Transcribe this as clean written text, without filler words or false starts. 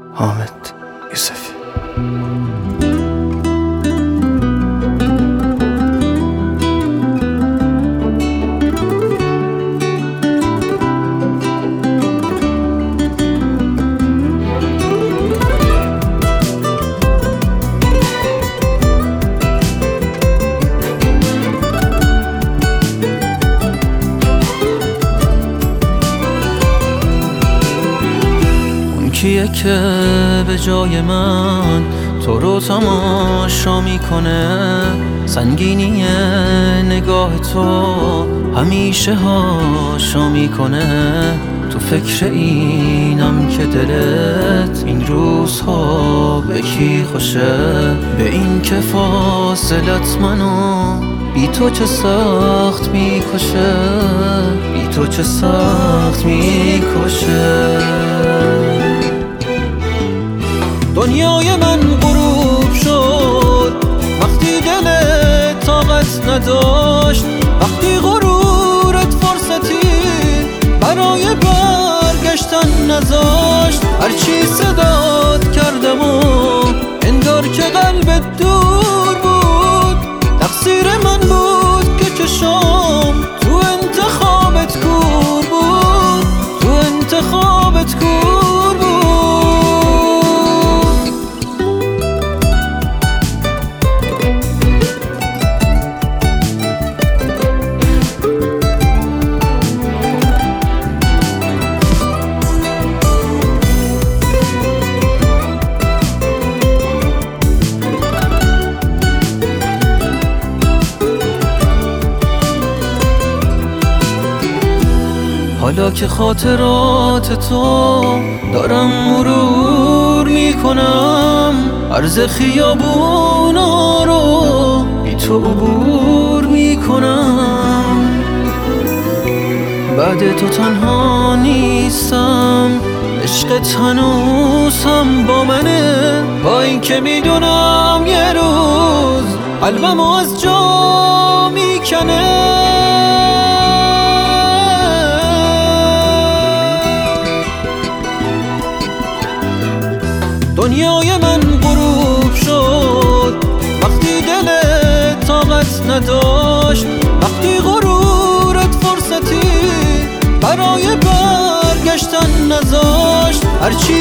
حامد یوسفی. کیه که به جای من تو رو تماشا میکنه؟ سنگینی نگاه تو همیشه هاشا میکنه. تو فکر اینم که دلت این روزها به کی خوشه؟ به این که فاصلت منو بی تو چه سخت میکشه، بی تو چه سخت میکشه. دنیای من غروب شد وقتی دلت طاقت نداشت، وقتی غرورت فرصتی برای برگشتن نذاشت. هرچی صدات کردم و انگار که قلبت دور بود، تقصیر من بود که چشام تو انتخابت کور بود، تو انتخابت کور بود. حالا که خاطرات تو دارم مرور میکنم، عرض خیابونا رو بی تو عبور میکنم. بعد تو تنها نیستم، عشقت هنوزم با منه، با این که میدونم یه روز قلبمو از جا میکنه. دنیای من غروب شد وقتی دلت طاقت نداشت، وقتی غرورت فرصتی برای برگشتن نذاشت. هرچی